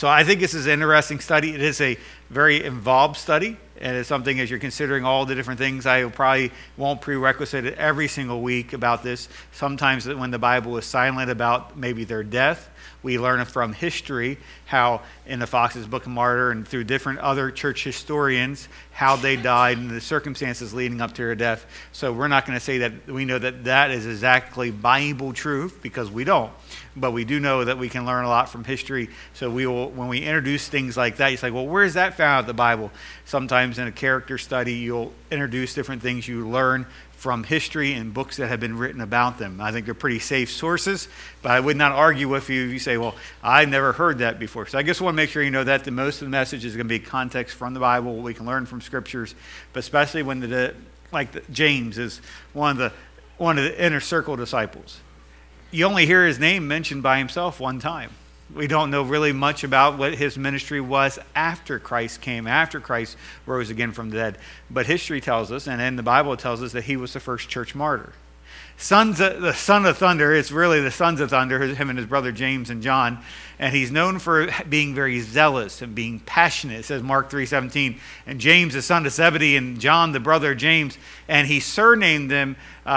So I think this is an interesting study. It is a very involved study, and it's something as you're considering all the different things. I probably won't prerequisite it every single week about this. Sometimes when the Bible is silent about maybe their death, we learn from history how in the Fox's Book of Martyr and through different other church historians, how they died and the circumstances leading up to their death. So we're not going to say that we know that that is exactly Bible truth, because we don't. But we do know that we can learn a lot from history. So we will, when we introduce things like that, you say, well, where is that found in the Bible? Sometimes in a character study, you'll introduce different things you learn from history and books that have been written about them. I think they're pretty safe sources, but I would not argue with you if you say, well, I never heard that before. So I just want to make sure you know that the most of the message is going to be context from the Bible, what we can learn from scriptures, but especially when James is one of the inner circle disciples. You only hear his name mentioned by himself one time. We don't know really much about what his ministry was after Christ came, after Christ rose again from the dead. But history tells us, and then the Bible tells us, that he was the first church martyr. The son of thunder, it's really the sons of thunder, him and his brother James and John. And he's known for being very zealous and being passionate. It says Mark 3:17. And James, the son of Zebedee, and John, the brother of James. And he surnamed them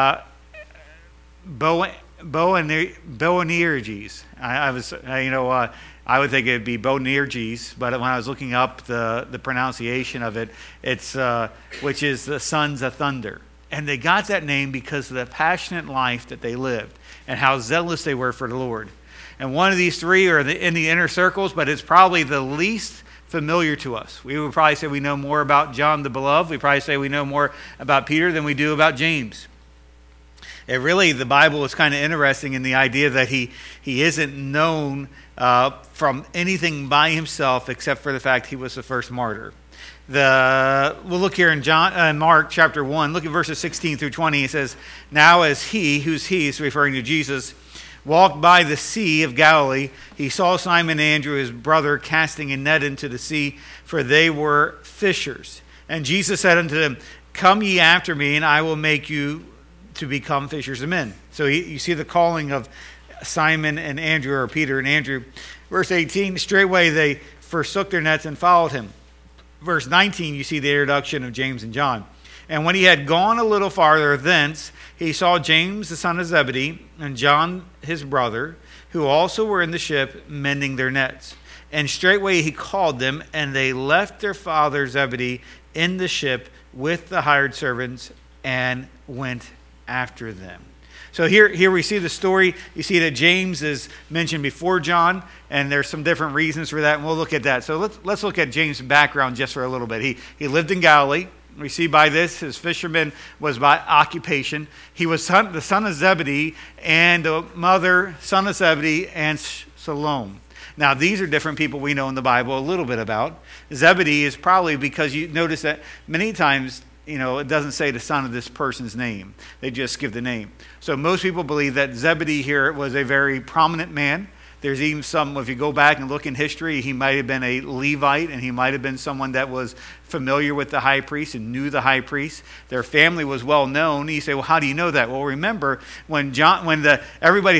Boanerges. I would think it'd be Boanerges, but when I was looking up the pronunciation of it, it's which is the sons of thunder. And they got that name because of the passionate life that they lived and how zealous they were for the Lord. And one of these three are in the inner circles, but it's probably the least familiar to us. We would probably say we know more about John the Beloved. We probably say we know more about Peter than we do about James. The Bible is kind of interesting in the idea that he isn't known from anything by himself except for the fact he was the first martyr. We'll look here in Mark chapter 1. Look at verses 16 through 20. It says, "Now as who's he, is referring to Jesus, walked by the Sea of Galilee, he saw Simon and Andrew, his brother, casting a net into the sea, for they were fishers. And Jesus said unto them, Come ye after me, and I will make you to become fishers of men." So you see the calling of Simon and Andrew, or Peter and Andrew. Verse 18, straightway they forsook their nets and followed him. Verse 19, you see the introduction of James and John. "And when he had gone a little farther thence, he saw James the son of Zebedee and John his brother, who also were in the ship mending their nets. And straightway he called them, and they left their father Zebedee in the ship with the hired servants and went after them." So here we see the story. You see that James is mentioned before John, and there's some different reasons for that, and we'll look at that. So let's look at James' background just for a little bit. He lived in Galilee. We see by this, his fisherman was by occupation. He was the son of Zebedee, and the mother, son of Zebedee, and Salome. Now, these are different people we know in the Bible a little bit about. Zebedee is probably because you notice that many times, it doesn't say the son of this person's name. They just give the name. So most people believe that Zebedee here was a very prominent man. There's even some, if you go back and look in history, he might have been a Levite, and he might have been someone that was familiar with the high priest and knew the high priest. Their family was well known. You say, well, how do you know that? Well, remember when everybody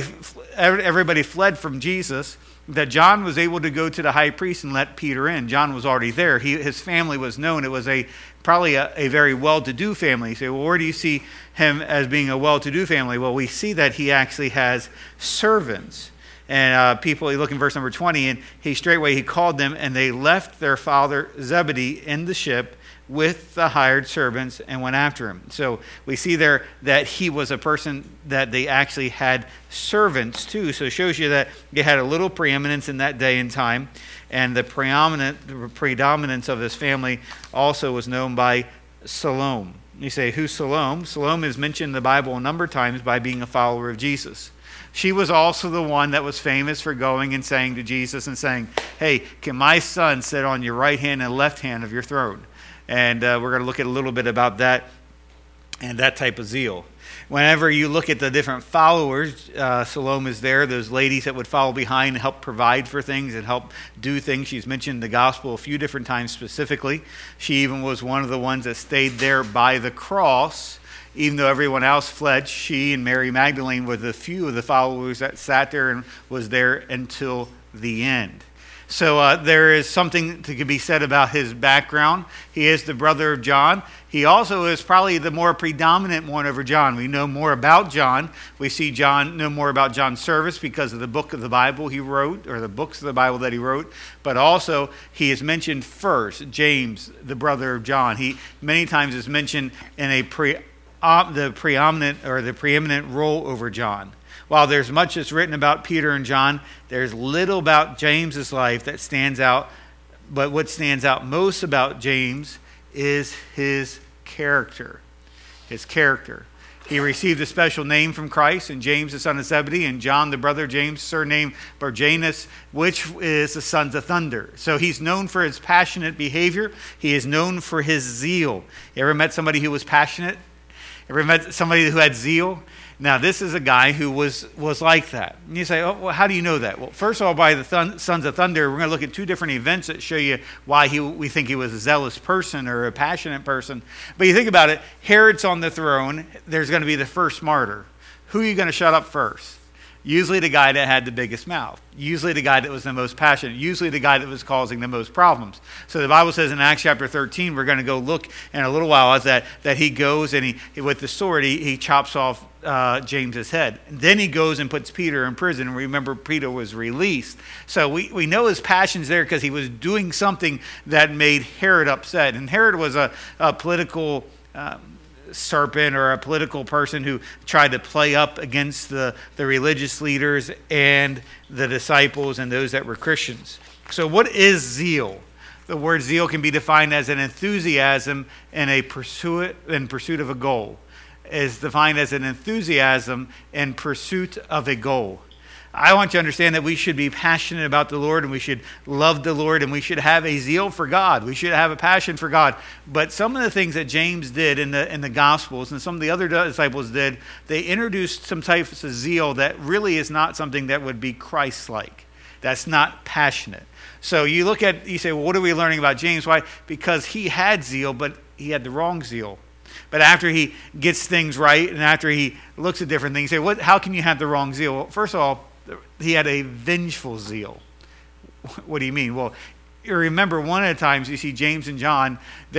fled from Jesus, that John was able to go to the high priest and let Peter in. John was already there. His family was known. It was probably a very well-to-do family. You say, well, where do you see him as being a well-to-do family? Well, we see that he actually has servants. And people, you look in verse number 20, and he called them, and they left their father Zebedee in the ship with the hired servants and went after him. So we see there that he was a person that they actually had servants too. So it shows you that they had a little preeminence in that day and time. And the predominance of his family also was known by Salome. You say, who's Salome? Salome is mentioned in the Bible a number of times by being a follower of Jesus. She was also the one that was famous for going and saying to Jesus and saying, hey, can my son sit on your right hand and left hand of your throne? And we're going to look at a little bit about that and that type of zeal. Whenever you look at the different followers, Salome is there, those ladies that would follow behind and help provide for things and help do things. She's mentioned in the gospel a few different times specifically. She even was one of the ones that stayed there by the cross. Even though everyone else fled, she and Mary Magdalene were the few of the followers that sat there and was there until the end. So there is something to be said about his background. He is the brother of John. He also is probably the more predominant one over John. We know more about John. We see John know more about John's service because of the book of the Bible he wrote, or the books of the Bible that he wrote. But also, he is mentioned first, James, the brother of John. He many times is mentioned in the preeminent role over John. While there's much that's written about Peter and John, there's little about James's life that stands out. But what stands out most about James is his character. His character. He received a special name from Christ, and James, the son of Zebedee, and John, the brother of James, surnamed Boanerges, which is the sons of thunder. So he's known for his passionate behavior. He is known for his zeal. You ever met somebody who was passionate? Ever met somebody who had zeal? Now, this is a guy who was like that. And you say, oh, well, how do you know that? Well, first of all, by the Sons of Thunder, we're going to look at two different events that show you why we think he was a zealous person or a passionate person. But you think about it, Herod's on the throne. There's going to be the first martyr. Who are you going to shut up first? Usually the guy that had the biggest mouth. Usually the guy that was the most passionate. Usually the guy that was causing the most problems. So the Bible says in Acts chapter 13, we're going to go look in a little while at that he goes and he with the sword, he chops off James's head. And then he goes and puts Peter in prison. And remember, Peter was released. So we know his passion's there because he was doing something that made Herod upset. And Herod was a political serpent or a political person who tried to play up against the religious leaders and the disciples and those that were Christians. So what is zeal? The word zeal can be defined as an enthusiasm in pursuit of a goal. Is defined as an enthusiasm in pursuit of a goal. I want you to understand that we should be passionate about the Lord, and we should love the Lord, and we should have a zeal for God. We should have a passion for God. But some of the things that James did in the Gospels and some of the other disciples did, they introduced some types of zeal that really is not something that would be Christ-like. That's not passionate. So you say, well, what are we learning about James? Why? Because he had zeal, but he had the wrong zeal. But after he gets things right and after he looks at different things, you say, how can you have the wrong zeal? Well, first of all, he had a vengeful zeal. What do you mean? Well, you remember one of the times you see James and John,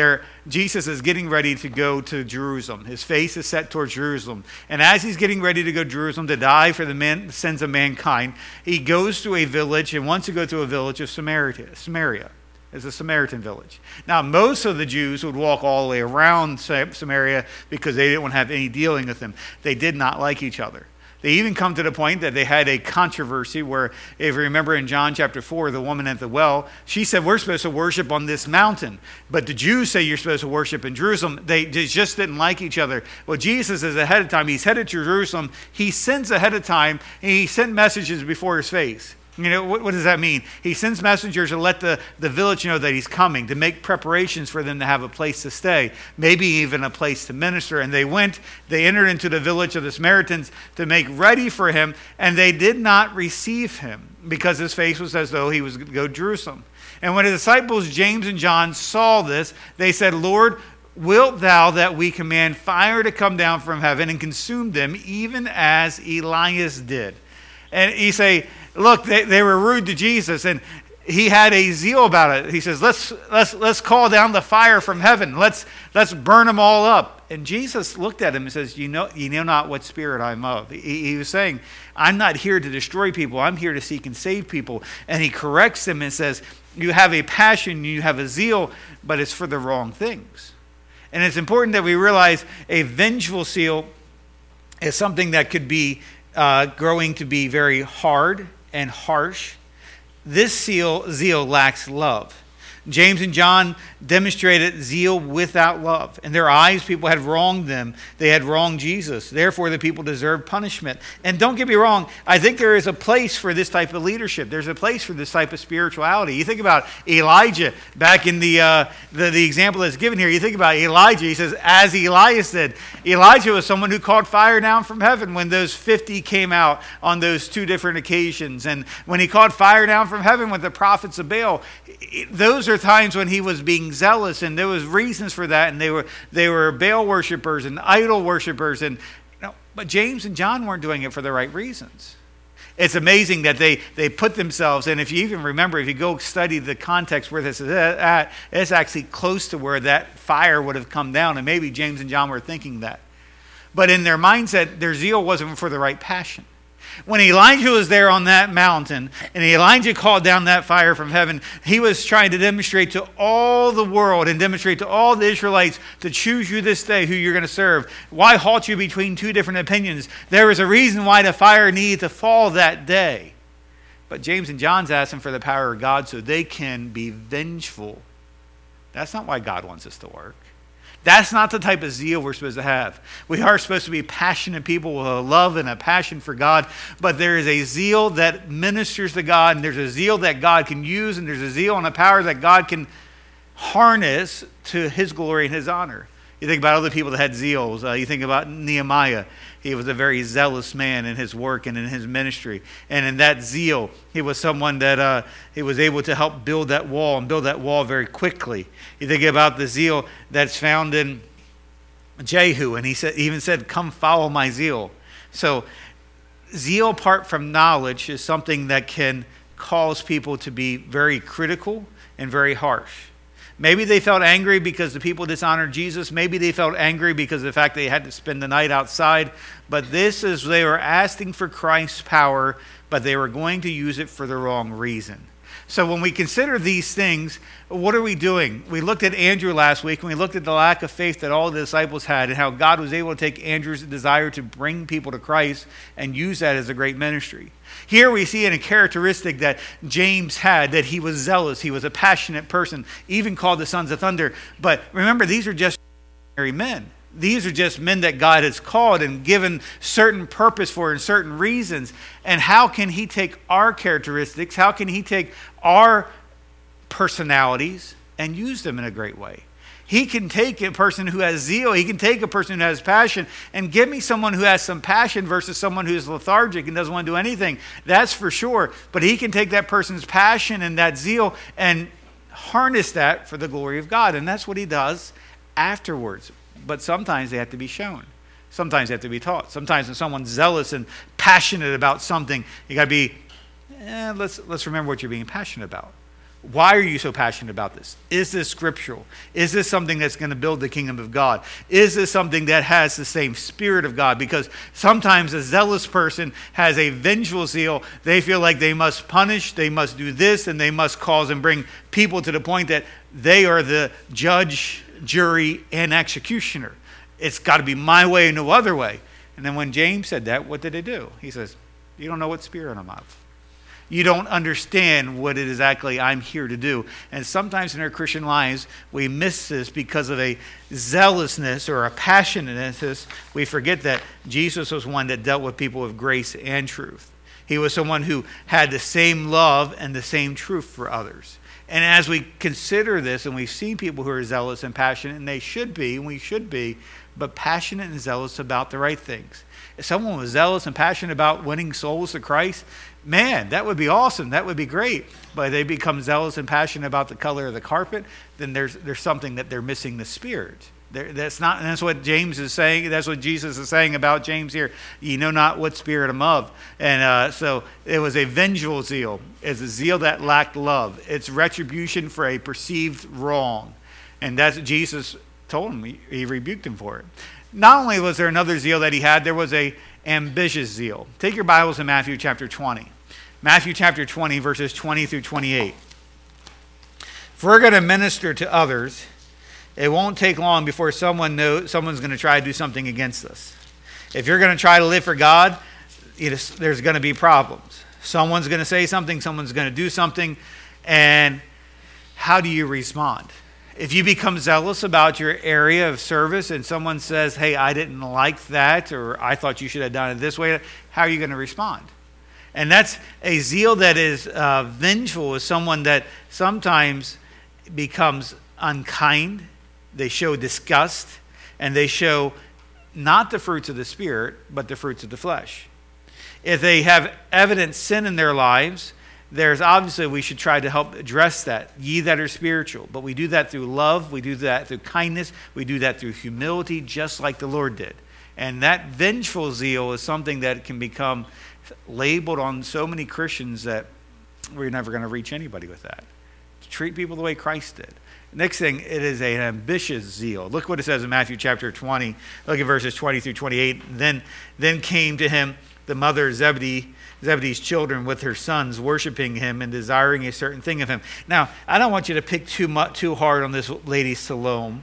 Jesus is getting ready to go to Jerusalem. His face is set towards Jerusalem. And as he's getting ready to go to Jerusalem to die for the sins of mankind, he goes to a village and wants to go to a village of Samaria. It's a Samaritan village. Now, most of the Jews would walk all the way around Samaria because they didn't want to have any dealing with them. They did not like each other. They even come to the point that they had a controversy where, if you remember in John chapter 4, the woman at the well, she said, we're supposed to worship on this mountain. But the Jews say you're supposed to worship in Jerusalem. They just didn't like each other. Well, Jesus is ahead of time. He's headed to Jerusalem. He sends ahead of time, and he sent messages before his face. You know, what does that mean? He sends messengers to let the village know that he's coming, to make preparations for them to have a place to stay, maybe even a place to minister. And they entered into the village of the Samaritans to make ready for him, and they did not receive him because his face was as though he was going to go to Jerusalem. And when the disciples, James and John, saw this, they said, Lord, wilt thou that we command fire to come down from heaven and consume them, even as Elias did? And you say, look, they were rude to Jesus, and he had a zeal about it. He says, let's call down the fire from heaven. Let's burn them all up. And Jesus looked at him and says, you know not what spirit I'm of. He was saying, I'm not here to destroy people. I'm here to seek and save people. And he corrects them and says, you have a passion, you have a zeal, but it's for the wrong things. And it's important that we realize a vengeful zeal is something that could be growing to be very hard and harsh. This zeal lacks love. James and John demonstrated zeal without love. In their eyes, people had wronged them. They had wronged Jesus. Therefore, the people deserved punishment. And don't get me wrong, I think there is a place for this type of leadership. There's a place for this type of spirituality. You think about Elijah, back in the example that's given here. You think about Elijah. He says, as Elias did. Elijah was someone who called fire down from heaven when those 50 came out on those two different occasions. And when he called fire down from heaven with the prophets of Baal, those are times when he was being zealous, and there was reasons for that, and they were Baal worshipers and idol worshipers, but James and John weren't doing it for the right reasons. It's amazing that they put themselves, and if you even remember, if you go study the context where this is at, it's actually close to where that fire would have come down, and maybe James and John were thinking that. But in their mindset, their zeal wasn't for the right passion. When Elijah was there on that mountain, and Elijah called down that fire from heaven, he was trying to demonstrate to all the world and demonstrate to all the Israelites to choose you this day who you're going to serve. Why halt you between two different opinions? There was a reason why the fire needed to fall that day. But James and John's asking for the power of God so they can be vengeful. That's not why God wants us to work. That's not the type of zeal we're supposed to have. We are supposed to be passionate people with a love and a passion for God, but there is a zeal that ministers to God, and there's a zeal that God can use, and there's a zeal and a power that God can harness to his glory and his honor. You think about other people that had zeals. You think about Nehemiah. He was a very zealous man in his work and in his ministry. And in that zeal, he was someone that he was able to help build that wall and build that wall very quickly. You think about the zeal that's found in Jehu. And he even said, come follow my zeal. So zeal apart from knowledge is something that can cause people to be very critical and very harsh. Maybe they felt angry because the people dishonored Jesus. Maybe they felt angry because of the fact they had to spend the night outside. But this is, they were asking for Christ's power, but they were going to use it for the wrong reason. So when we consider these things, what are we doing? We looked at Andrew last week, and we looked at the lack of faith that all the disciples had and how God was able to take Andrew's desire to bring people to Christ and use that as a great ministry. Here we see in a characteristic that James had, that he was zealous, he was a passionate person, even called the sons of thunder. But remember, these are just ordinary men. These are just men that God has called and given certain purpose for and certain reasons. And how can he take our characteristics, how can he take our personalities and use them in a great way? He can take a person who has zeal, he can take a person who has passion, and give me someone who has some passion versus someone who's lethargic and doesn't want to do anything. That's for sure. But he can take that person's passion and that zeal and harness that for the glory of God. And that's what he does afterwards. But sometimes they have to be shown. Sometimes they have to be taught. Sometimes when someone's zealous and passionate about something, you got to be, let's remember what you're being passionate about. Why are you so passionate about this? Is this scriptural? Is this something that's going to build the kingdom of God? Is this something that has the same spirit of God? Because sometimes a zealous person has a vengeful zeal. They feel like they must punish, they must do this, and they must cause and bring people to the point that they are the judge, jury, and executioner. It's got to be my way and no other way. And then when James said that, what did they do? He says, you don't know what spirit I'm of. You don't understand what it is exactly I'm here to do. And sometimes in our Christian lives, we miss this because of a zealousness or a passionateness. We forget that Jesus was one that dealt with people with grace and truth. He was someone who had the same love and the same truth for others. And as we consider this, and we see people who are zealous and passionate, and they should be, and we should be, but passionate and zealous about the right things. If someone was zealous and passionate about winning souls to Christ, man, that would be awesome. That would be great. But if they become zealous and passionate about the color of the carpet, then there's something that they're missing the spirit. That's not, and that's what James is saying. That's what Jesus is saying about James here. You know not what spirit I'm of. And so it was a vengeful zeal. It's a zeal that lacked love. It's retribution for a perceived wrong. And that's what Jesus told him. He rebuked him for it. Not only was there another zeal that he had, there was a ambitious zeal. Take your Bibles to Matthew chapter 20. Matthew chapter 20, verses 20 through 28. If we're going to minister to others, it won't take long before someone's going to try to do something against us. If you're going to try to live for God, there's going to be problems. Someone's going to say something, someone's going to do something, and how do you respond? If you become zealous about your area of service and someone says, hey, I didn't like that, or I thought you should have done it this way, how are you going to respond? And that's a zeal that is vengeful, is someone that sometimes becomes unkind. They show disgust, and they show not the fruits of the Spirit, but the fruits of the flesh. If they have evident sin in their lives, there's obviously, we should try to help address that. Ye that are spiritual. But we do that through love. We do that through kindness. We do that through humility, just like the Lord did. And that vengeful zeal is something that can become labeled on so many Christians that we're never going to reach anybody with that. Treat people the way Christ did. Next thing, it is an ambitious zeal. Look what it says in Matthew chapter 20. Look at verses 20 through 28. Then came to him the mother of Zebedee's children with her sons, worshiping him and desiring a certain thing of him. Now, I don't want you to pick too hard on this lady Salome.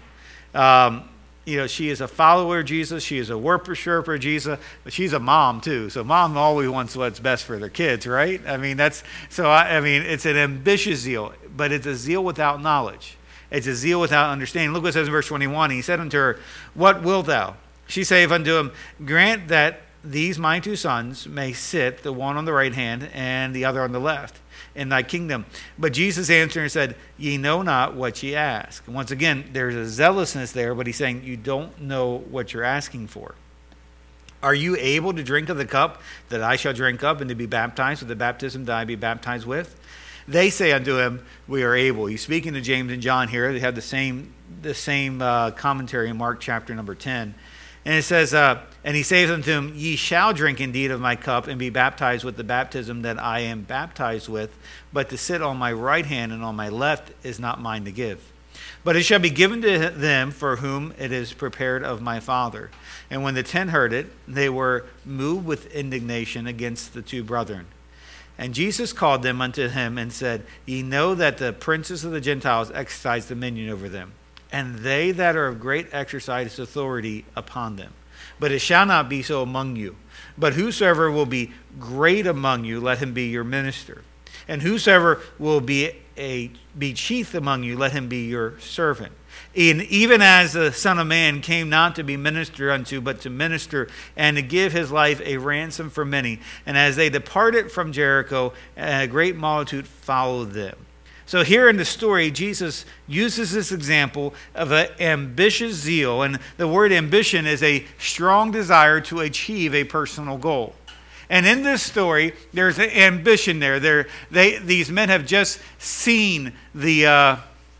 She is a follower of Jesus. She is a worshiper of Jesus, but she's a mom too. So mom always wants what's best for their kids, right? It's an ambitious zeal, but it's a zeal without knowledge. It's a zeal without understanding. Look what it says in verse 21. He said unto her, "What wilt thou?" She saith unto him, "Grant that these my two sons may sit, the one on the right hand and the other on the left, in thy kingdom." But Jesus answered and said, "Ye know not what ye ask." And once again, there's a zealousness there, but he's saying you don't know what you're asking for. "Are you able to drink of the cup that I shall drink of, and to be baptized with the baptism that I be baptized with?" They say unto him, "We are able." He's speaking to James and John here. They have the same commentary in Mark chapter number 10. And it says, and he saith unto him, "Ye shall drink indeed of my cup, and be baptized with the baptism that I am baptized with. But to sit on my right hand and on my left is not mine to give. But it shall be given to them for whom it is prepared of my Father." And when the 10 heard it, they were moved with indignation against the two brethren. And Jesus called them unto him and said, "Ye know that the princes of the Gentiles exercise dominion over them, and they that are of great exercise authority upon them. But it shall not be so among you. But whosoever will be great among you, let him be your minister. And whosoever will be chief among you, let him be your servant. And even as the Son of Man came not to be ministered unto, but to minister, and to give his life a ransom for many. And as they departed from Jericho, a great multitude followed them." So here in the story, Jesus uses this example of an ambitious zeal. And the word ambition is a strong desire to achieve a personal goal. And in this story, there's an ambition there. These men have just seen the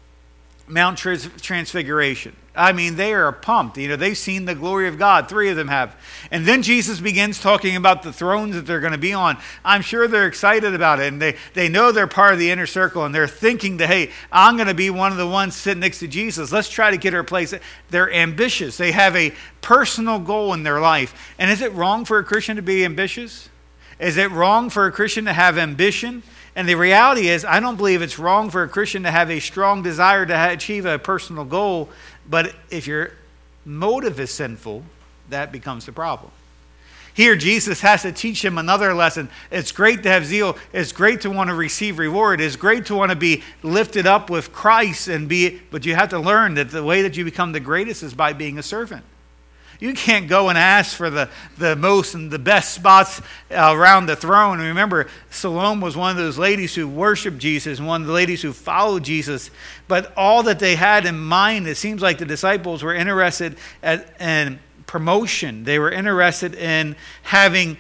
Mount Transfiguration. I mean, they are pumped. They've seen the glory of God. 3 of them have. And then Jesus begins talking about the thrones that they're going to be on. I'm sure they're excited about it. And they know they're part of the inner circle. And they're thinking that, hey, I'm going to be one of the ones sitting next to Jesus. Let's try to get her place. They're ambitious. They have a personal goal in their life. And is it wrong for a Christian to be ambitious? Is it wrong for a Christian to have ambition? And the reality is, I don't believe it's wrong for a Christian to have a strong desire to achieve a personal goal. But if your motive is sinful, that becomes the problem. Here, Jesus has to teach him another lesson. It's great to have zeal. It's great to want to receive reward. It's great to want to be lifted up with Christ but you have to learn that the way that you become the greatest is by being a servant. You can't go and ask for the most and the best spots around the throne. And remember, Salome was one of those ladies who worshiped Jesus, one of the ladies who followed Jesus. But all that they had in mind, it seems like the disciples were interested in promotion. They were interested in having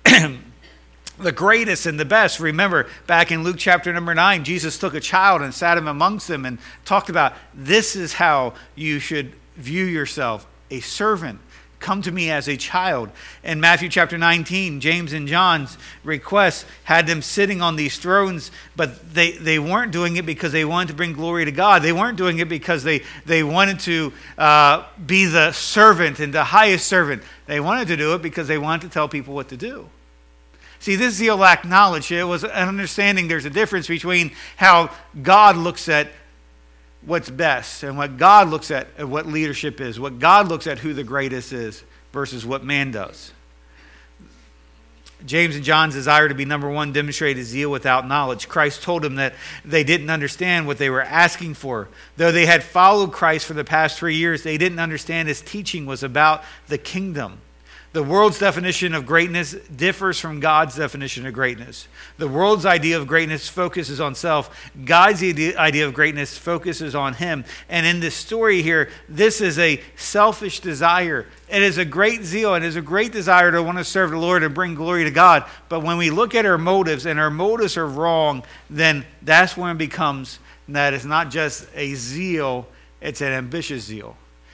the greatest and the best. Remember, back in Luke chapter number 9, Jesus took a child and sat him amongst them and talked about, this is how you should view yourself, a servant. Come to me as a child. In Matthew chapter 19, James and John's request had them sitting on these thrones, but they weren't doing it because they wanted to bring glory to God. They weren't doing it because they wanted to be the servant and the highest servant. They wanted to do it because they wanted to tell people what to do. See, this zeal lacked knowledge. It was an understanding there's a difference between how God looks at what's best and what God looks at what leadership is, what God looks at who the greatest is versus what man does. James and John's desire to be number one demonstrated zeal without knowledge. Christ told them that they didn't understand what they were asking for. Though they had followed Christ for the past 3 years, they didn't understand his teaching was about the kingdom. The world's definition of greatness differs from God's definition of greatness. The world's idea of greatness focuses on self. God's idea of greatness focuses on him. And in this story here, this is a selfish desire. It is a great zeal. It is a great desire to want to serve the Lord and bring glory to God. But when we look at our motives and our motives are wrong, then that's when it becomes that it's not just a zeal, it's an ambitious zeal.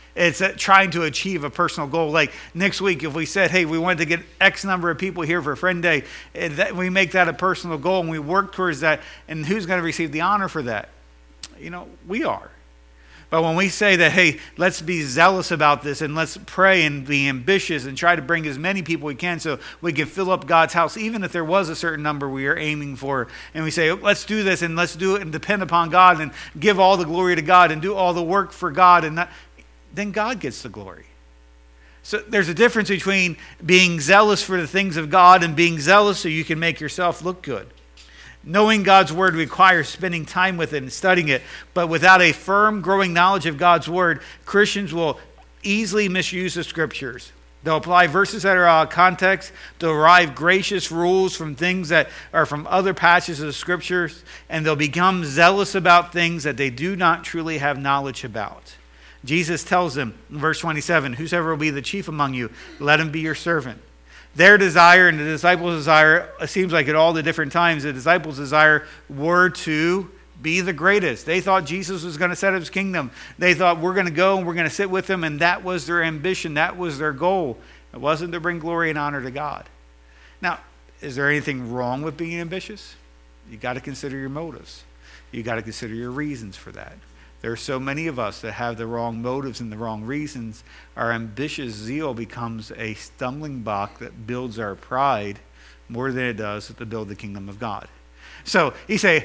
It's trying to achieve a personal goal. Like next week, if we said, hey, we want to get X number of people here for Friend Day, we make that a personal goal and we work towards that. And who's going to receive the honor for that? We are. But when we say that, hey, let's be zealous about this and let's pray and be ambitious and try to bring as many people we can so we can fill up God's house, even if there was a certain number we are aiming for, and we say, let's do this and let's do it and depend upon God and give all the glory to God and do all the work for God, and then God gets the glory. So there's a difference between being zealous for the things of God and being zealous so you can make yourself look good. Knowing God's word requires spending time with it and studying it. But without a firm, growing knowledge of God's word, Christians will easily misuse the scriptures. They'll apply verses that are out of context, derive gracious rules from things that are from other passages of the scriptures, and they'll become zealous about things that they do not truly have knowledge about. Jesus tells them in verse 27, whosoever will be the chief among you, let him be your servant. Their desire and the disciples' desire, it seems like at all the different times, the disciples' desire were to be the greatest. They thought Jesus was going to set up his kingdom. They thought we're going to go and we're going to sit with him, and that was their ambition. That was their goal. It wasn't to bring glory and honor to God. Now, is there anything wrong with being ambitious? You got to consider your motives. You got to consider your reasons for that. There are so many of us that have the wrong motives and the wrong reasons. Our ambitious zeal becomes a stumbling block that builds our pride more than it does to build the kingdom of God. So you say,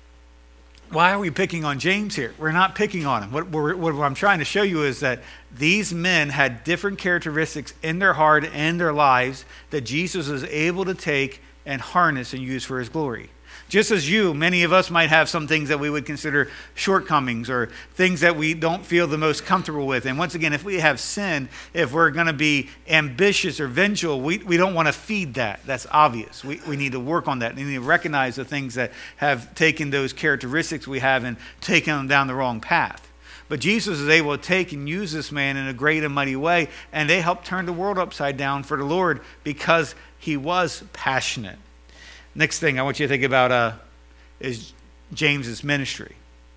why are we picking on James here? We're not picking on him. What I'm trying to show you is that these men had different characteristics in their heart and their lives that Jesus was able to take and harness and use for his glory. Just as many of us might have some things that we would consider shortcomings or things that we don't feel the most comfortable with. And once again, if we have sin, if we're going to be ambitious or vengeful, we don't want to feed that. That's obvious. We need to work on that. We need to recognize the things that have taken those characteristics we have and taken them down the wrong path. But Jesus is able to take and use this man in a great and mighty way, and they helped turn the world upside down for the Lord because he was passionate. Next thing I want you to think about is James's ministry.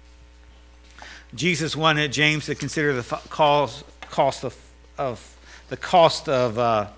Jesus wanted James to consider the cost of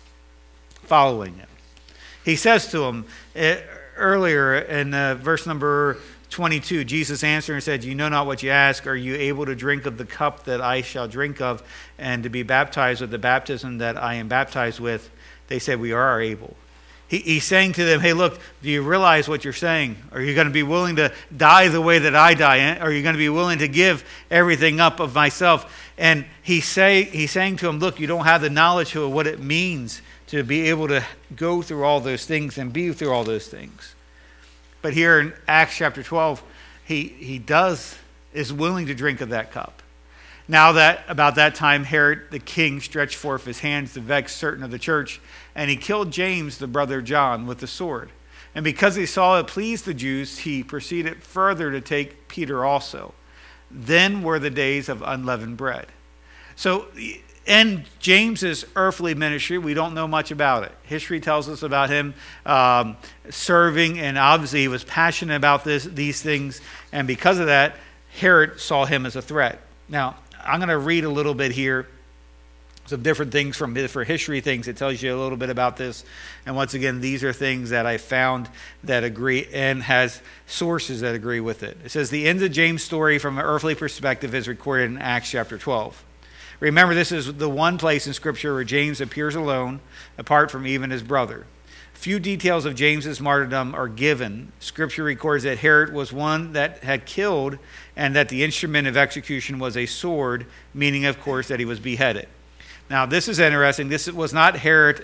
following him. He says to him earlier in verse number 22, Jesus answered and said, "You know not what you ask. Are you able to drink of the cup that I shall drink of, and to be baptized with the baptism that I am baptized with?" They said, "We are able." He's saying to them, hey, look, do you realize what you're saying? Are you going to be willing to die the way that I die? Are you going to be willing to give everything up of myself? And he's saying to him, look, you don't have the knowledge of what it means to be able to go through all those things and be through all those things. But here in Acts chapter 12, he is willing to drink of that cup. Now that about that time, Herod the king stretched forth his hands to vex certain of the church, and he killed James, the brother of John, with the sword. And because he saw it pleased the Jews, he proceeded further to take Peter also. Then were the days of unleavened bread. So in James's earthly ministry, we don't know much about it. History tells us about him serving, and obviously he was passionate about these things. And because of that, Herod saw him as a threat. Now, I'm going to read a little bit here, some different things for history things. It tells you a little bit about this. And once again, these are things that I found that agree and has sources that agree with it. It says, the end of James' story from an earthly perspective is recorded in Acts chapter 12. Remember, this is the one place in Scripture where James appears alone, apart from even his brother. Few details of James's martyrdom are given. Scripture records that Herod was one that had killed, and that the instrument of execution was a sword, meaning, of course, that he was beheaded. Now, this is interesting. This was not Herod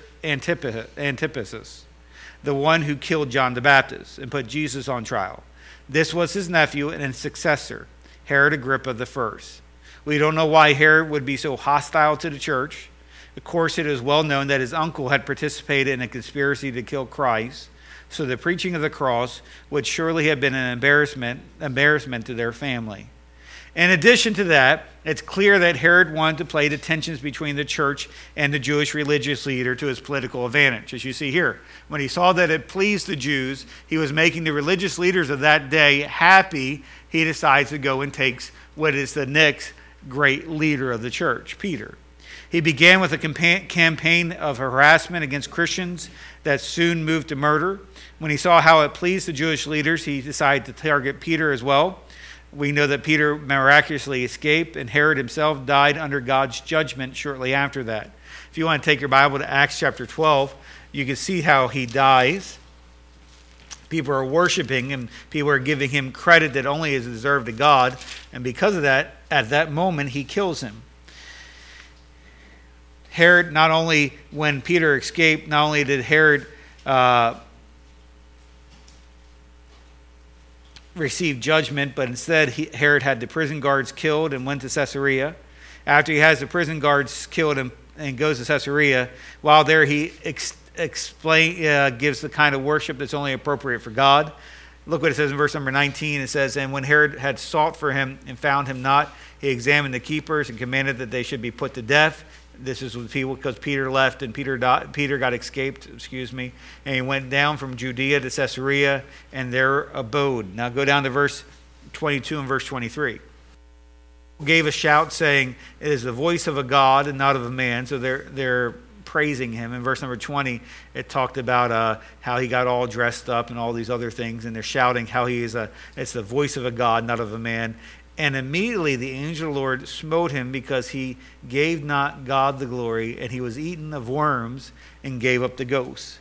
Antipas, the one who killed John the Baptist and put Jesus on trial. This was his nephew and his successor, Herod Agrippa I. We don't know why Herod would be so hostile to the church. Of course, it is well known that his uncle had participated in a conspiracy to kill Christ, so the preaching of the cross would surely have been an embarrassment to their family. In addition to that, it's clear that Herod wanted to play the tensions between the church and the Jewish religious leader to his political advantage. As you see here, when he saw that it pleased the Jews, he was making the religious leaders of that day happy. He decides to go and takes what is the next great leader of the church, Peter. He began with a campaign of harassment against Christians that soon moved to murder. When he saw how it pleased the Jewish leaders, he decided to target Peter as well. We know that Peter miraculously escaped, and Herod himself died under God's judgment shortly after that. If you want to take your Bible to Acts chapter 12, you can see how he dies. People are worshiping him. People are giving him credit that only is deserved to God. And because of that, at that moment, he kills him. Herod, not only when Peter escaped, not only did Herod receive judgment, but instead Herod had the prison guards killed and went to Caesarea. After he has the prison guards killed and goes to Caesarea, while there he gives the kind of worship that's only appropriate for God. Look what it says in verse number 19. It says, "And when Herod had sought for him and found him not, he examined the keepers and commanded that they should be put to death." This is with people because Peter left and Peter got escaped, and he went down from Judea to Caesarea and there abode. Now go down to verse 22 and verse 23. Gave a shout saying, "It is the voice of a God and not of a man." So they're praising him. In verse number 20, it talked about how he got all dressed up and all these other things, and they're shouting how it's the voice of a God, not of a man. And immediately the angel of the Lord smote him because he gave not God the glory, and he was eaten of worms and gave up the ghost.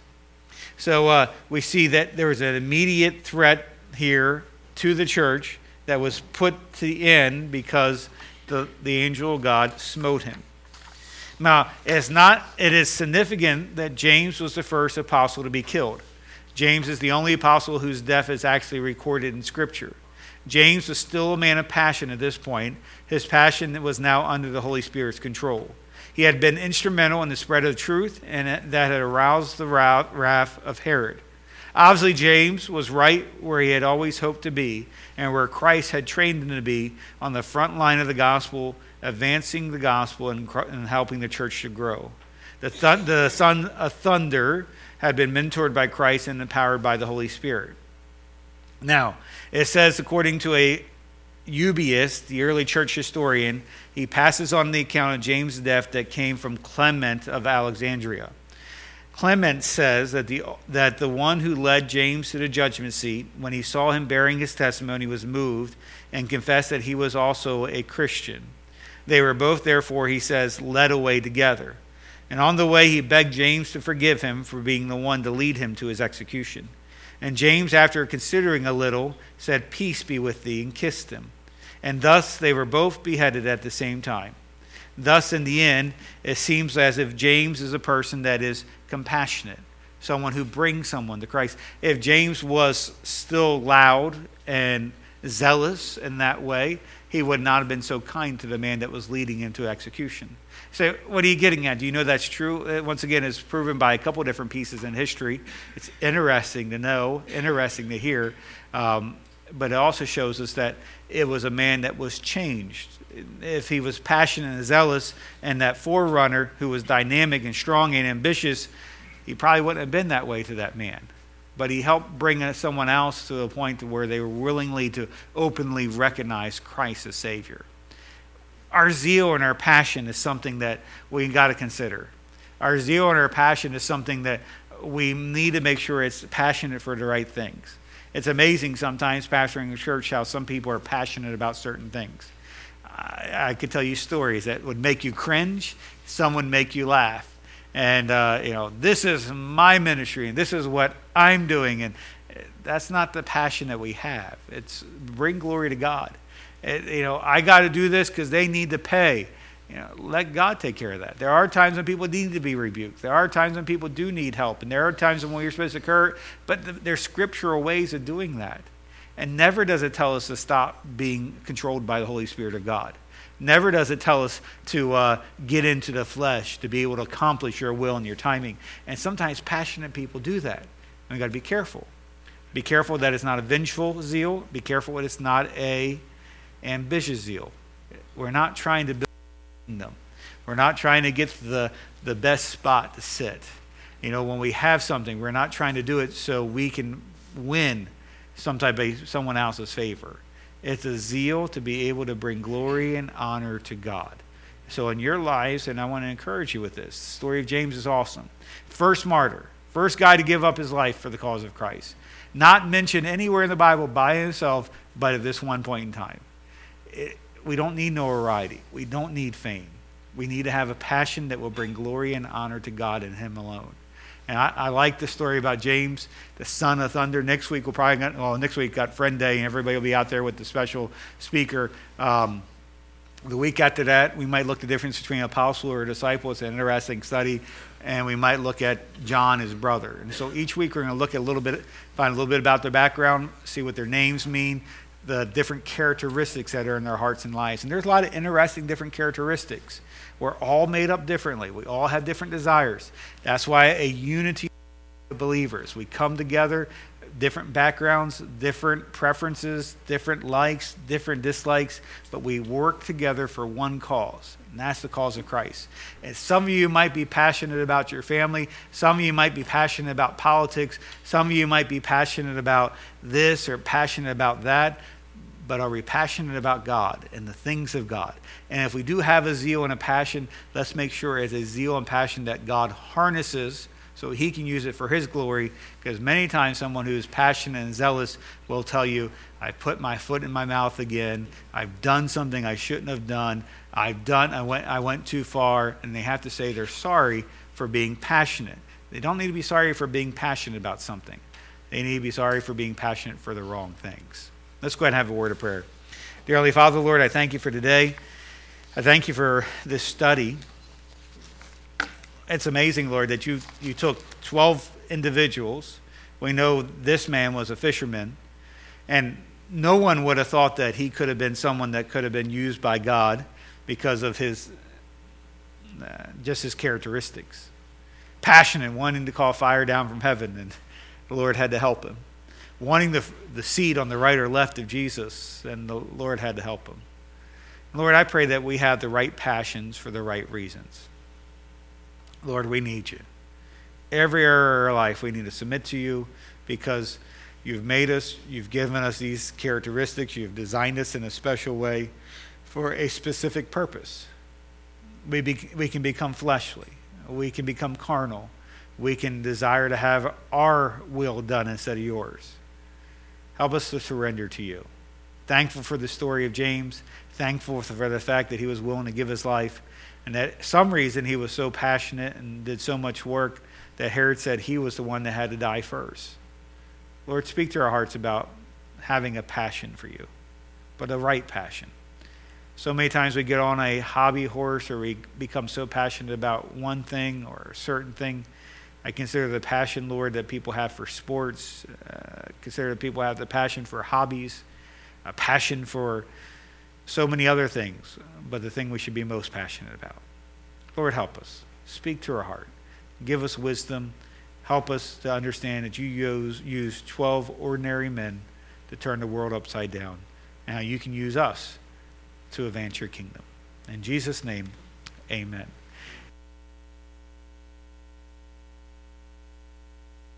So we see that there was an immediate threat here to the church that was put to the end because the angel of God smote him. Now, it is significant that James was the first apostle to be killed. James is the only apostle whose death is actually recorded in Scripture. James was still a man of passion at this point. His passion was now under the Holy Spirit's control. He had been instrumental in the spread of the truth, and that had aroused the wrath of Herod. Obviously, James was right where he had always hoped to be, and where Christ had trained him to be, on the front line of the gospel, advancing the gospel and helping the church to grow. The son of thunder had been mentored by Christ and empowered by the Holy Spirit. Now, it says, according to a Eusebius, the early church historian, he passes on the account of James' death that came from Clement of Alexandria. Clement says that the one who led James to the judgment seat, when he saw him bearing his testimony, was moved and confessed that he was also a Christian. They were both, therefore, he says, led away together. And on the way he begged James to forgive him for being the one to lead him to his execution. And James, after considering a little, said, "Peace be with thee," and kissed him. And thus they were both beheaded at the same time. Thus, in the end, it seems as if James is a person that is compassionate, someone who brings someone to Christ. If James was still loud and zealous in that way, he would not have been so kind to the man that was leading him to execution. So what are you getting at? Do you know that's true? Once again, it's proven by a couple of different pieces in history. It's interesting to know, interesting to hear, but it also shows us that it was a man that was changed. If he was passionate and zealous, and that forerunner who was dynamic and strong and ambitious, he probably wouldn't have been that way to that man. But he helped bring someone else to a point where they were willingly to openly recognize Christ as Savior. Our zeal and our passion is something that we got to consider. Our zeal and our passion is something that we need to make sure it's passionate for the right things. It's amazing sometimes pastoring a church how some people are passionate about certain things. I could tell you stories that would make you cringe. Some would make you laugh. And, this is my ministry and this is what I'm doing. And that's not the passion that we have. It's bring glory to God. I got to do this because they need to pay. Let God take care of that. There are times when people need to be rebuked. There are times when people do need help. And there are times when you're supposed to occur. But there's scriptural ways of doing that. And never does it tell us to stop being controlled by the Holy Spirit of God. Never does it tell us to get into the flesh, to be able to accomplish your will and your timing. And sometimes passionate people do that. And we've got to be careful. Be careful that it's not a vengeful zeal. Be careful that it's not a ambitious zeal. We're not trying to build a kingdom. We're not trying to get the best spot to sit. When we have something, we're not trying to do it so we can win someone else's favor. It's a zeal to be able to bring glory and honor to God. So in your lives, and I want to encourage you with this, the story of James is awesome. First martyr, first guy to give up his life for the cause of Christ. Not mentioned anywhere in the Bible by himself, but at this one point in time. We don't need notoriety. We don't need fame. We need to have a passion that will bring glory and honor to God and him alone. And I like the story about James, the son of thunder. Next week next week got Friend Day, and everybody will be out there with the special speaker. The week after that, we might look at the difference between an apostle or a disciple. It's an interesting study. And we might look at John, his brother. And so each week we're going to look at find a little bit about their background, see what their names mean, the different characteristics that are in their hearts and lives. And there's a lot of interesting different characteristics. We're all made up differently. We all have different desires. That's why a unity of believers. We come together, different backgrounds, different preferences, different likes, different dislikes, but we work together for one cause, and that's the cause of Christ. And some of you might be passionate about your family. Some of you might be passionate about politics. Some of you might be passionate about this or passionate about that. But are we passionate about God and the things of God? And if we do have a zeal and a passion, let's make sure it's a zeal and passion that God harnesses so he can use it for his glory. Because many times someone who is passionate and zealous will tell you, I put my foot in my mouth again. I've done something I shouldn't have done. I went too far. And they have to say they're sorry for being passionate. They don't need to be sorry for being passionate about something. They need to be sorry for being passionate for the wrong things. Let's go ahead and have a word of prayer. Dear Heavenly Father, Lord, I thank you for today. I thank you for this study. It's amazing, Lord, that you took 12 individuals. We know this man was a fisherman, and no one would have thought that he could have been someone that could have been used by God because of his just his characteristics. Passionate, wanting to call fire down from heaven, and the Lord had to help him. Wanting the seat on the right or left of Jesus, and the Lord had to help him. Lord, I pray that we have the right passions for the right reasons. Lord, we need you. Every area of our life, we need to submit to you because you've made us, you've given us these characteristics, you've designed us in a special way for a specific purpose. We can become fleshly. We can become carnal. We can desire to have our will done instead of yours. Help us to surrender to you. Thankful for the story of James. Thankful for the fact that he was willing to give his life. And that some reason he was so passionate and did so much work that Herod said he was the one that had to die first. Lord, speak to our hearts about having a passion for you, but a right passion. So many times we get on a hobby horse or we become so passionate about one thing or a certain thing. I consider the passion, Lord, that people have for sports. Consider that people have the passion for hobbies, a passion for so many other things. But the thing we should be most passionate about. Lord, help us. Speak to our heart. Give us wisdom. Help us to understand that you use 12 ordinary men to turn the world upside down. And how you can use us to advance your kingdom. In Jesus' name, amen.